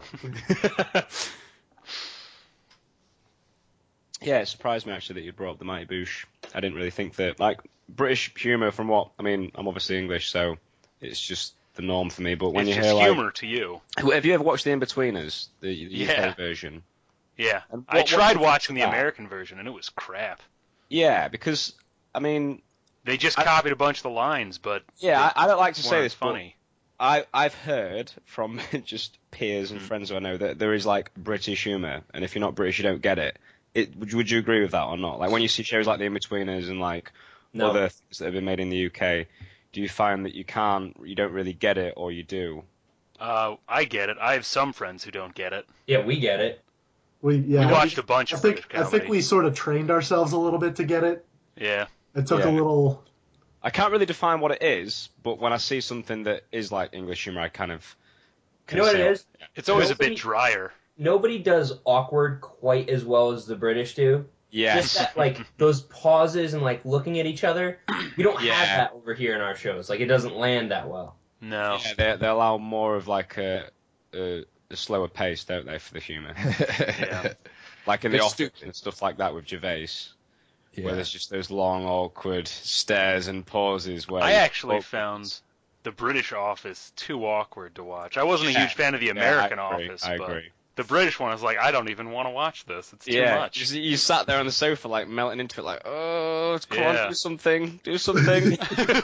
C: Yeah, it surprised me actually that you brought up the Mighty Boosh. I didn't really think that, like, British humour from what, I mean, I'm obviously English, so it's just the norm for me, but when
D: It's
C: you
D: just
C: hear,
D: humor to you.
C: like, have you ever watched The In-Betweeners, the
D: Yeah.
C: UK version?
D: Yeah.
C: And
D: I
C: what do
D: tried
C: you think
D: watching
C: of
D: the
C: that?
D: American version, and it was crap.
C: Yeah, because, I mean,
D: They just copied a bunch of the lines, but
C: yeah, I don't like to say
D: weren't
C: this, but
D: funny.
C: I've heard from just peers and
D: Mm.
C: friends who I know that there is, like, British humour, and if you're not British, you don't get it. Would you agree with that or not? Like, when you see shows like The In-Betweeners and, like,
B: No.
C: other things that have been made in the UK, do you find that you don't really get it, or you do?
D: I get it. I have some friends who don't get it.
B: Yeah, we get it.
D: We watched a bunch
E: I
D: of
E: think
D: British comedy.
E: I think we sort of trained ourselves a little bit to get it.
D: Yeah.
E: It took
C: Yeah.
E: a little.
C: I can't really define what it is, but when I see something that is like English humour, I kind of.
B: You know what it
C: say,
B: is?
D: It's always a
B: Nobody-
D: bit drier.
B: Nobody does awkward quite as well as the British do.
C: Yes.
B: Just that, like, those pauses and, like, looking at each other. We don't
C: Yeah.
B: have that over here in our shows. Like, it doesn't land that well.
D: No.
C: Yeah, they allow more of like a slower pace, don't they, for the humour?
D: Yeah.
C: Like in The
A: They're
C: Office
A: stupid.
C: and stuff like that with Gervais,
A: Yeah.
C: where there's just those long, awkward stares and pauses where.
D: I actually found the British Office too awkward to watch. I wasn't a
C: Yeah.
D: huge fan of the
C: Yeah,
D: American
C: I agree,
D: Office,
C: I
D: but
C: agree.
D: the British one, I was like, I don't even want to watch this. It's too
C: Yeah,
D: much.
C: you sat there on the sofa like melting into it, like, oh, come
D: Yeah.
C: on, do something, do something.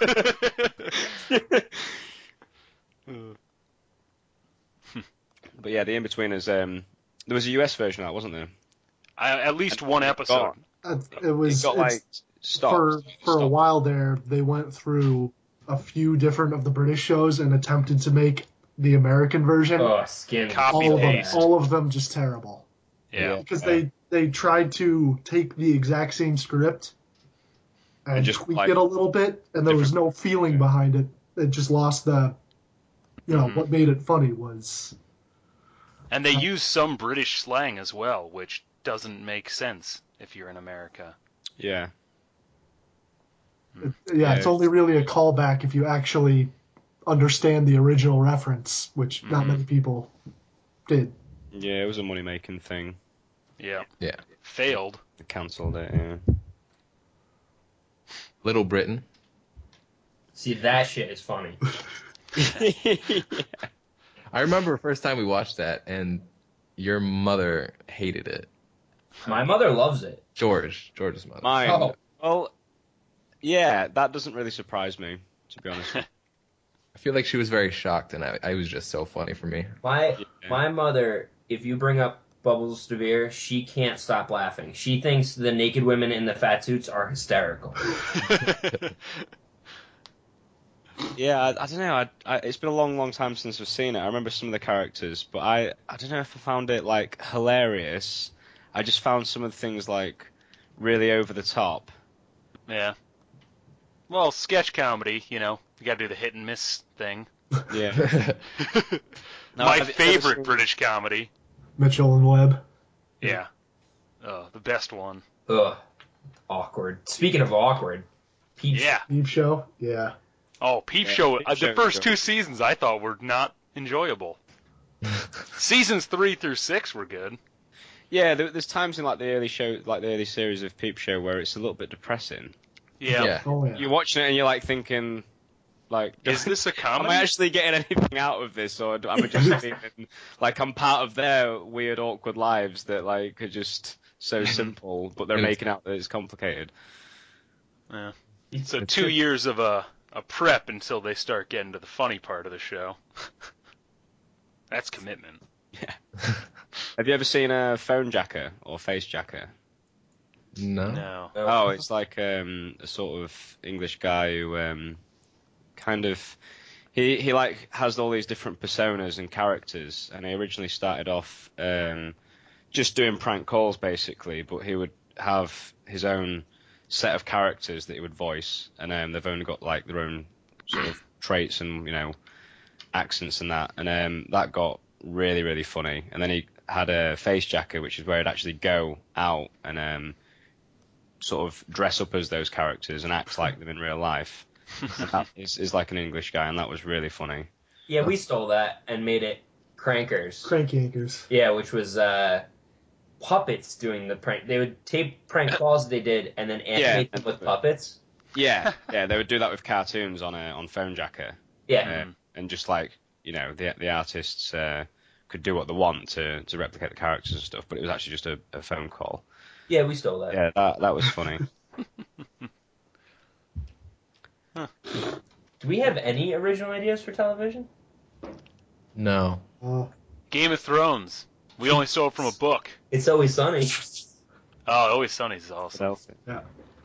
C: But yeah, the In-Betweeners, there was a US version of that, wasn't there?
D: At least
C: And
D: one
C: it
D: episode.
E: It was
C: It got like stopped.
E: for a while there. They went through a few different of the British shows and attempted to make the American version.
B: Oh, skin.
D: Copy paste.
E: All of them just terrible.
D: Yeah.
E: Because they tried to take the exact same script and
C: just,
E: tweak
C: like,
E: it a little bit, and there was no feeling behind it. It just lost the,
D: Mhm.
E: what made it funny was.
D: And they use some British slang as well, which doesn't make sense if you're in America.
C: Yeah.
E: It's only really a callback if you actually understand the original reference, which not many people did.
C: Yeah, it was a money-making thing.
D: Yeah.
A: Yeah.
D: Failed.
C: They cancelled it, yeah.
A: Little Britain.
B: See, that shit is funny.
A: I remember the first time we watched that, and your mother hated it.
B: My mother loves it.
A: George's mother.
C: Mine.
B: Oh.
C: Well, yeah, that doesn't really surprise me, to be honest.
A: I feel like she was very shocked, and I was just so funny for me.
B: My mother, if you bring up Bubbles DeVere, she can't stop laughing. She thinks the naked women in the fat suits are hysterical.
C: Yeah, I don't know. It's been a long, long time since I've seen it. I remember some of the characters, but I don't know if I found it like hilarious. I just found some of the things like really over the top.
D: Yeah. Well, sketch comedy, you gotta do the hit and miss thing.
C: Yeah. Now,
D: My
C: have you ever
D: favorite
C: seen-
D: British comedy.
E: Mitchell and Webb.
D: Yeah. The best one.
B: Ugh. Awkward. Speaking of awkward, Peach.
D: Yeah.
E: Peep Show. Yeah.
D: Oh, Peep
C: Yeah,
D: Show.
C: Peep
D: The
C: Show's
D: first
C: good.
D: 2 seasons I thought were not enjoyable. Seasons 3 through 6 were good.
C: Yeah, there's times in like the early series of Peep Show where it's a little bit depressing.
D: Yeah.
A: Yeah.
E: Oh yeah.
C: You're watching it and you're like thinking, like,
D: Is this a
C: am
D: comedy?
C: I actually getting anything out of this, or am I just being like I'm part of their weird, awkward lives that like are just so simple, but they're
A: And it's-
C: making out that it's complicated.
D: Yeah. So
A: It's
D: 2
A: good.
D: years of a prep until they start getting to the funny part of the show. That's commitment.
C: Have you ever seen a Phone Jacker or Face Jacker?
A: No.
D: No.
C: Oh, it's like a sort of English guy who kind of he like has all these different personas and characters, and he originally started off just doing prank calls basically, but he would have his own set of characters that he would voice, and they've only got like their own sort of traits and accents and that, and that got really, really funny. And then he had a face jacker, which is where he'd actually go out and sort of dress up as those characters and act like them in real life. And that is like an English guy, and that was really funny.
B: Yeah, we stole that and made it Crankers.
E: Crank Yankers.
B: Yeah, which was puppets doing the prank. They would tape prank calls they did and then animate them with puppets.
C: Yeah, they would do that with cartoons on Phone Jacker.
B: Yeah.
C: And just like, the artists could do what they want to replicate the characters and stuff, but it was actually just a phone call.
B: Yeah, we stole that.
C: Yeah, that was funny.
B: Do we have any original ideas for television?
A: No.
D: Game of Thrones. We only stole it from a book.
B: It's Always Sunny.
D: Oh, Always Sunny is awesome.
E: Yeah.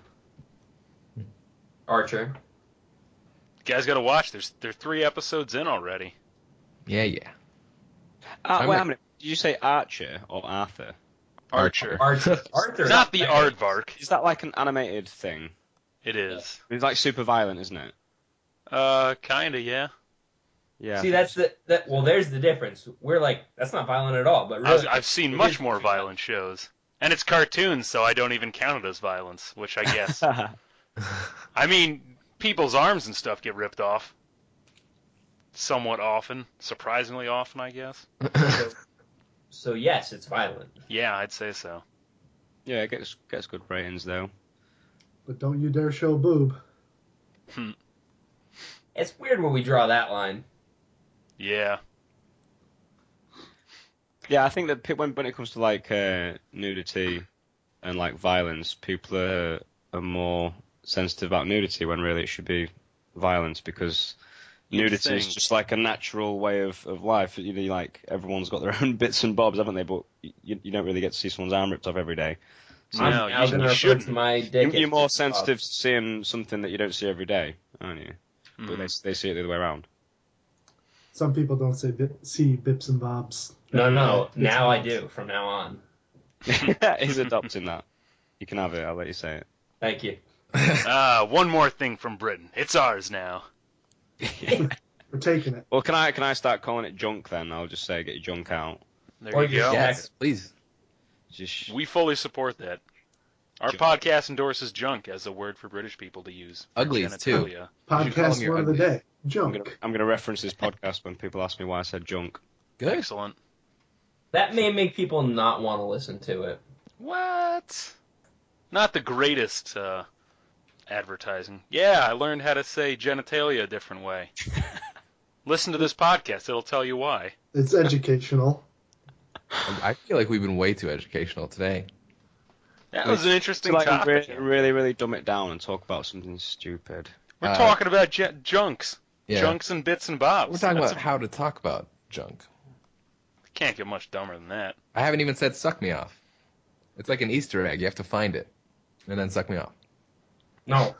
B: Archer.
D: You guys got to watch. They're 3 episodes in already.
A: Yeah.
C: Wait, how many? Did you say Archer or Arthur?
D: Archer.
B: Archer.
D: Not the Aardvark.
C: Is that like an animated thing?
D: It is.
C: It's like super violent, isn't it?
D: Kinda, yeah.
C: Yeah.
B: See, there's the difference. We're like, that's not violent at all, but really,
D: I've seen much more violent shows. And it's cartoons, so I don't even count it as violence, which I guess. I mean, people's arms and stuff get ripped off. Somewhat often. Surprisingly often, I guess.
B: So yes, it's violent.
D: Yeah, I'd say so.
C: Yeah, it gets good ratings, though.
E: But don't you dare show boob.
B: It's weird where we draw that line.
D: Yeah.
C: Yeah, I think that when it comes to like nudity and like violence, people are more sensitive about nudity when really it should be violence, because nudity is just like a natural way of life. Like everyone's got their own bits and bobs, haven't they? But you don't really get to see someone's arm ripped off every day. So
D: No,
B: I'm
D: you
B: gonna
D: shouldn't.
B: my dick.
C: you're more sensitive to seeing something that you don't see every day, aren't you? But they see it the other way around.
E: Some people don't see bips and bobs.
B: No.
E: Bits
B: Now I
E: and bobs.
B: do. From now on.
C: He's adopting that. You can have it. I'll let you say it.
B: Thank you.
D: One more thing from Britain. It's ours now.
E: We're taking it.
C: Well, can I start calling it junk then? I'll just say get your junk out.
D: There
B: Or
D: you go.
A: Yes, please.
C: Just
D: We fully support that. Our
C: Junk.
D: podcast endorses junk as a word for British people to use. for
A: Uglies, too.
D: genitalia.
A: You should call
E: Podcast
A: them your
E: word of the
A: uglies.
E: day. Junk.
C: I'm gonna reference this podcast when people ask me why I said junk.
A: Good.
D: Excellent.
B: That may make people not want to listen to it.
D: What? Not the greatest advertising. Yeah, I learned how to say genitalia a different way. Listen to this podcast. It'll tell you why.
E: It's educational.
A: I feel like we've been way too educational today.
D: That was an interesting
C: To like
D: topic.
C: really dumb it down and talk about something stupid.
D: We're talking about junks.
A: Yeah.
D: Junks and bits and bobs.
A: We're talking
D: That's
A: about how to talk about junk.
D: Can't get much dumber than that.
A: I haven't even said suck me off. It's like an Easter egg. You have to find it and then suck me off.
B: No.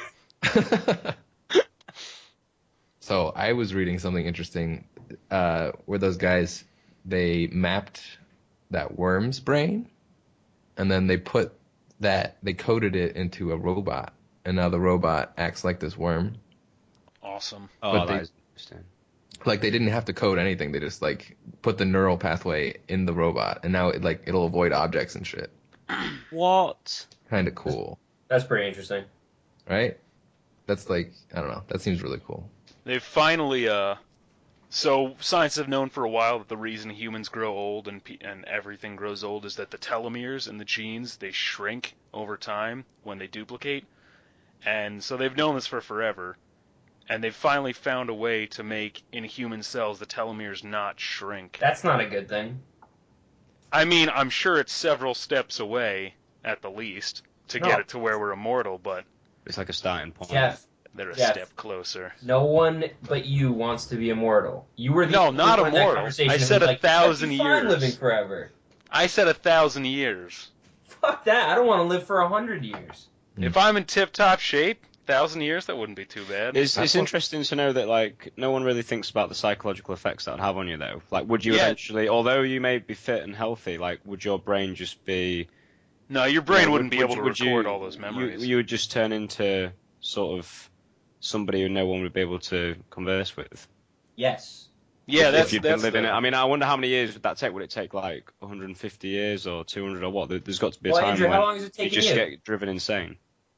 A: So I was reading something interesting where those guys, they mapped that worm's brain and then they coded it into a robot, and now the robot acts like this worm.
D: Awesome.
C: Oh,
A: But
C: that is interesting.
A: Like they didn't have to code anything. They just like put the neural pathway in the robot, and now it'll avoid objects and shit.
C: What?
A: Kind of cool,
B: That's pretty interesting.
A: right? That's like, I don't know. That seems really cool.
D: They've finally, so science have known for a while that the reason humans grow old and everything grows old is that the telomeres in the genes, they shrink over time when they duplicate. And so they've known this for forever. And they've finally found a way to make, in human cells, the telomeres not shrink.
B: That's not a good thing.
D: I mean, I'm sure it's several steps away, at the least, to get
B: No.
D: it to where we're immortal, but
C: It's like a starting point.
B: Jeff,
D: they're a
B: Yes.
D: step closer.
B: no one but you wants to be immortal. You were the
D: No,
B: only
D: not
B: one in that
D: immortal.
B: conversation
D: I
B: who
D: said
B: was like,
D: 1,000
B: "I'd be fine
D: years."
B: living forever.
D: I said 1,000 years.
B: Fuck that. I don't want to live for 100 years.
D: If I'm in tip-top shape, 1,000 years, that wouldn't be too bad.
C: It's interesting to know that like no one really thinks about the psychological effects that would have on you though. Like, would you eventually, although you may be fit and healthy, like would your brain just be?
D: No, your brain wouldn't be able to record all those memories.
C: You would just turn into sort of somebody who no one would be able to converse with.
B: Yes.
D: Yeah,
C: if you've been living it. I mean, I wonder how many years would that take? Would it take like 150 years or 200 or what? There's got to be a time
B: Andrew,
C: when
B: how long is it
C: you
B: taking
C: just
B: you?
C: get driven insane.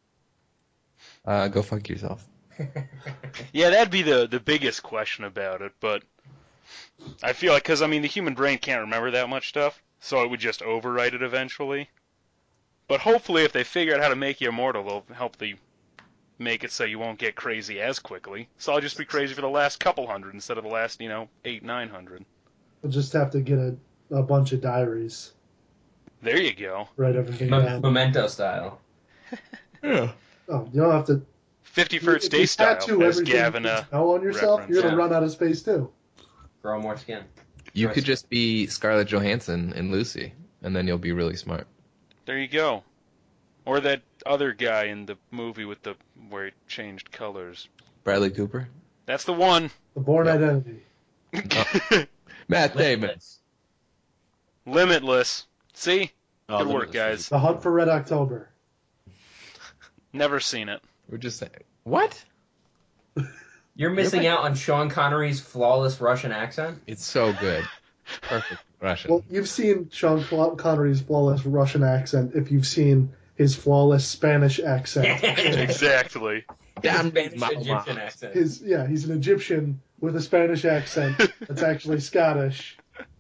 A: Go fuck yourself.
D: Yeah, that'd be the biggest question about it, but I feel like, because, I mean, the human brain can't remember that much stuff, so it would just overwrite it eventually. But hopefully, if they figure out how to make you immortal, they'll help make it so you won't get crazy as quickly. So I'll just be crazy for the last couple hundred instead of the last, 800-900.
E: We'll just have to get a bunch of diaries.
D: There you go.
E: Write everything down.
B: Memento style.
A: Yeah.
E: Oh, you don't have to.
D: 51st
E: If
D: Day
E: you
D: style,
E: tattoo
D: as
E: everything
D: Gavin
E: you know on yourself,
D: referenced.
E: you're gonna
B: Yeah.
E: run out of space too.
B: Grow more skin.
A: You could just be Scarlett Johansson in Lucy, and then you'll be really smart.
D: There you go. Or that other guy in the movie where he changed colors.
A: Bradley Cooper.
D: That's the one.
E: The Born
A: Yep.
E: Identity.
A: Matt Damon.
B: Limitless.
D: Limitless. See?
C: Oh,
D: Good work,
C: Limitless
D: guys.
E: The Hunt for Red October.
D: Never seen it.
A: We're just saying. What?
B: You're missing out on Sean Connery's flawless Russian accent.
A: It's so good. Perfect Russian.
E: Well, you've seen Sean Connery's flawless Russian accent if you've seen his flawless Spanish accent.
D: Exactly.
A: Damn
B: Spanish
A: Mama.
B: Egyptian accent.
E: He's an Egyptian with a Spanish accent that's actually Scottish.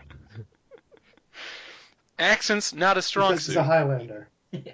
D: Accent's not a strong
E: Because he's
D: suit.
E: a Highlander.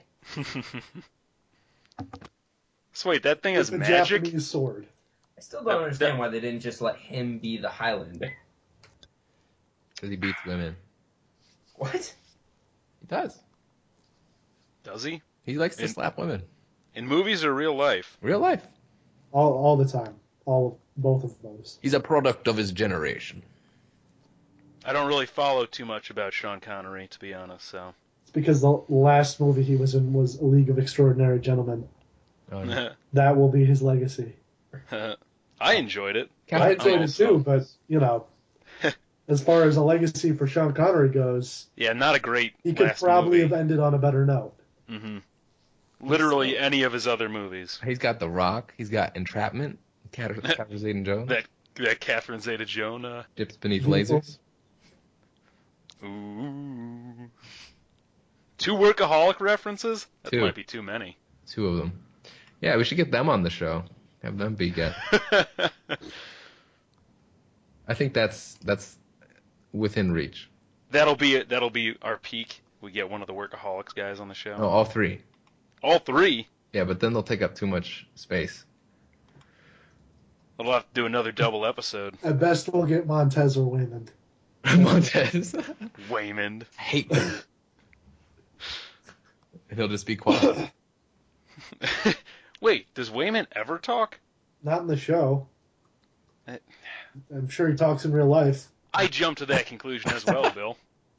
D: So wait, that thing
E: It's
D: has
E: a
D: magic?
E: Japanese sword.
B: I still don't understand why they didn't just let him be the Highlander.
A: Because he beats women.
B: What?
A: He does.
D: Does he?
A: He likes to
D: In-
A: slap women.
D: In movies or real life?
A: Real life.
E: All the time. Both of those.
A: He's a product of his generation.
D: I don't really follow too much about Sean Connery, to be honest, so.
E: It's because the last movie he was in was A League of Extraordinary Gentlemen.
A: Oh, no.
E: That will be his legacy.
D: I enjoyed it.
E: I enjoyed it
D: also-
E: too, but, as far as a legacy for Sean Connery goes,
D: Yeah, not a great
E: he could
D: last
E: probably
D: movie.
E: have ended on a better note.
D: Hmm Literally any of his other movies.
A: He's got The Rock. He's got Entrapment. Catherine Zeta-Jones.
D: That Catherine Zeta-Jones.
A: Dips beneath lasers.
D: Ooh. 2 workaholic references? That
A: 2.
D: might be too many.
A: 2 of them. Yeah, we should get them on the show. Have them be guests. I think that's within reach.
D: That'll be our peak. We get one of the workaholics guys on the show.
A: Oh, all 3.
D: All 3.
A: Yeah, but then they'll take up too much space.
D: We'll have to do another double episode.
E: At best, we'll get Montez or Waymond.
A: Montez.
D: Waymond.
A: I hate them. And he'll just be quiet.
D: Wait, does Waymond ever talk?
E: Not in the show.
D: Uh,
E: I'm sure he talks in real life.
D: I jumped to that conclusion as well, Bill.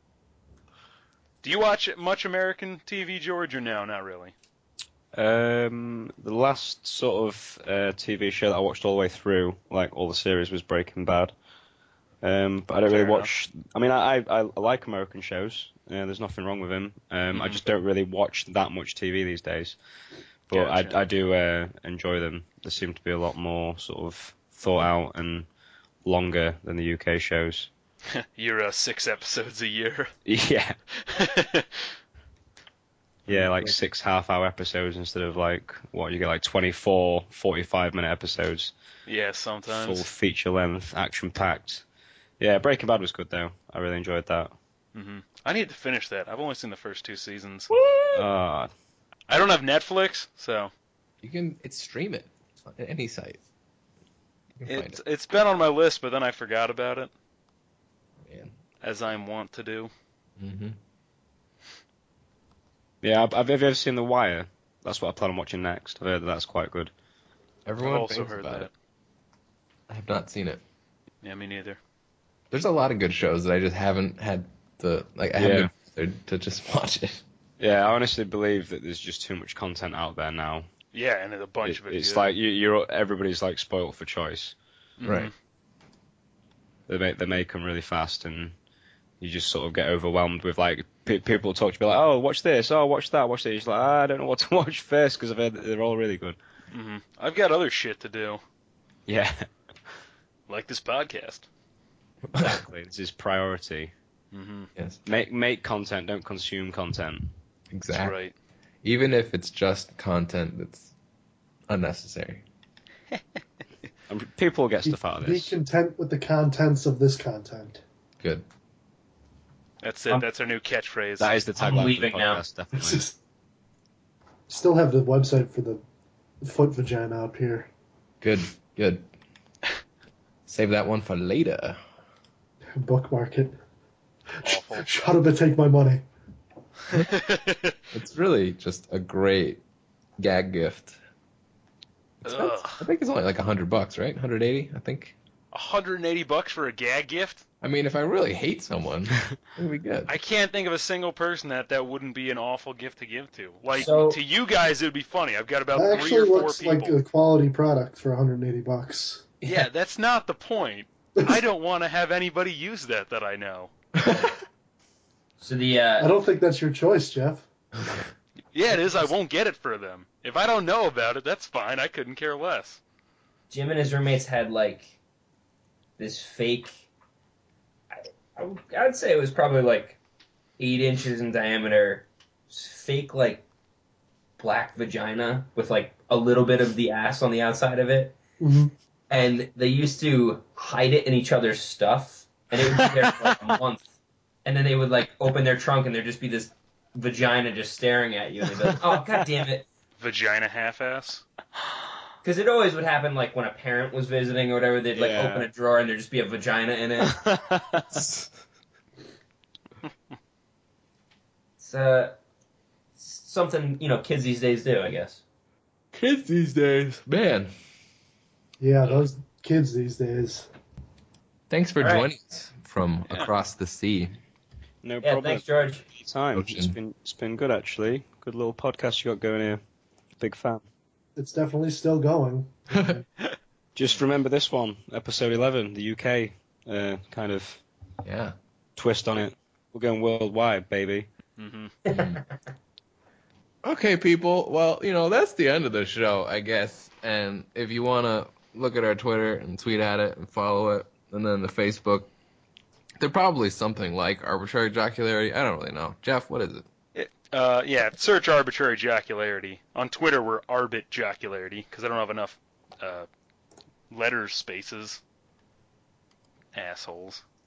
D: Do you watch much American TV, George, or no? Not really.
C: The last sort of TV show that I watched all the way through, like all the series, was Breaking Bad. But I don't
D: Fair
C: really watch. I mean, I like American shows. There's nothing wrong with them. I just don't really watch that much TV these days. But
D: Gotcha.
C: I do enjoy them. They seem to be a lot more sort of thought out and longer than the UK shows.
D: You're 6 episodes a year.
C: Yeah. Yeah, like 6 half-hour episodes instead of like, what, you get like 24, 45-minute episodes.
D: Yeah, sometimes.
C: Full feature length, action-packed. Yeah, Breaking Bad was good though. I really enjoyed that.
D: Hmm I need to finish that. I've only seen the first 2 seasons.
C: Ah,
D: I don't have Netflix, so
A: It's stream it on any site. You can find
D: it's been on my list, but then I forgot about it,
A: Man.
D: as I'm wont to do.
A: Mm-hmm.
C: yeah. Have you ever seen The Wire? That's what I plan on watching next. I've heard that that's quite good.
A: Everyone
D: I've also
A: raves
D: heard
A: about
D: that.
A: it. I have not seen it.
D: Yeah, me neither.
A: There's a lot of good shows that I just haven't had I haven't been to just watch it.
C: Yeah, I honestly believe that there's just too much content out there now
D: Yeah, and a bunch of it.
C: It's
D: yeah.
C: like you're everybody's like spoiled for choice.
D: Mhm.
A: Right.
C: They make them really fast, and you just sort of get overwhelmed with like people talk to you like, oh, watch this, oh, watch that, watch this. You're just like, I don't know what to watch first because I've heard that they're all really good.
D: Mhm. I've got other shit to do,
C: Yeah,
D: like this podcast.
C: exactly. This is priority.
D: Mhm.
A: Yes.
C: Make content, don't consume content.
A: Exactly.
D: That's right.
A: Even if it's just content that's unnecessary.
C: And people will get stuff out of
E: Be
C: this.
E: content with the contents of this content.
A: Good.
D: That's it. That's our new catchphrase.
C: That is the
B: I'm
C: tagline for the
B: leaving now.
C: podcast, definitely.
E: Still have the website for the foot vagina up here.
A: Good. Good. Save that one for later.
E: Bookmark it.
D: Awful.
E: Shut up and take my money.
A: It's really just a great gag gift.
D: Ugh.
A: I think it's only like $100, right? 180, I think.
D: $180 for a gag gift?
A: I mean, if I really hate someone, it'd be good.
D: I can't think of a single person that wouldn't be an awful gift to give to. Like,
B: So-
D: to you guys, it would be funny. I've got about
E: That
D: 3
E: actually
D: or 4
E: looks
D: people.
E: like a quality product for $180.
D: Yeah, that's not the point. I don't want to have anybody use that I know.
B: So the
E: I don't think that's your choice, Jeff.
D: Yeah, it is. I won't get it for them. If I don't know about it, that's fine. I couldn't care less.
B: Jim and his roommates had like this fake. I'd say it was probably like 8 inches in diameter, fake like black vagina with like a little bit of the ass on the outside of it,
E: Mm-hmm.
B: and they used to hide it in each other's stuff, and it would be there for like a month, and then they would like open their trunk and there'd just be this vagina just staring at you, and they'd be like, "Oh, god damn it."
D: Vagina half-ass.
B: Because it always would happen, like, when a parent was visiting or whatever, they'd, like,
C: Yeah.
B: open a drawer and there'd just be a vagina in it. It's something, kids these days do, I guess.
A: Kids these days, man.
E: Yeah, those kids these days.
A: Thanks for
B: All right.
A: joining us from
C: Yeah.
A: across the sea.
C: No
B: Yeah,
C: problem.
B: thanks, George.
C: Time.
A: Ocean.
C: It's been good actually. Good little podcast you got going here. Big fan.
E: It's definitely still going.
C: Just remember this one, episode 11, the UK kind of
A: Yeah.
C: twist on it. We're going worldwide, baby.
D: Mm-hmm.
A: Okay, people. Well, that's the end of the show, I guess. And if you want to look at our Twitter and tweet at it and follow it, and then the Facebook, they're probably something like Arbitrary Jocularity. I don't really know. Jeff, what is it?
D: Yeah, search Arbitrary Jocularity. On Twitter, we're Arbit Jocularity, because I don't have enough letter spaces. Assholes.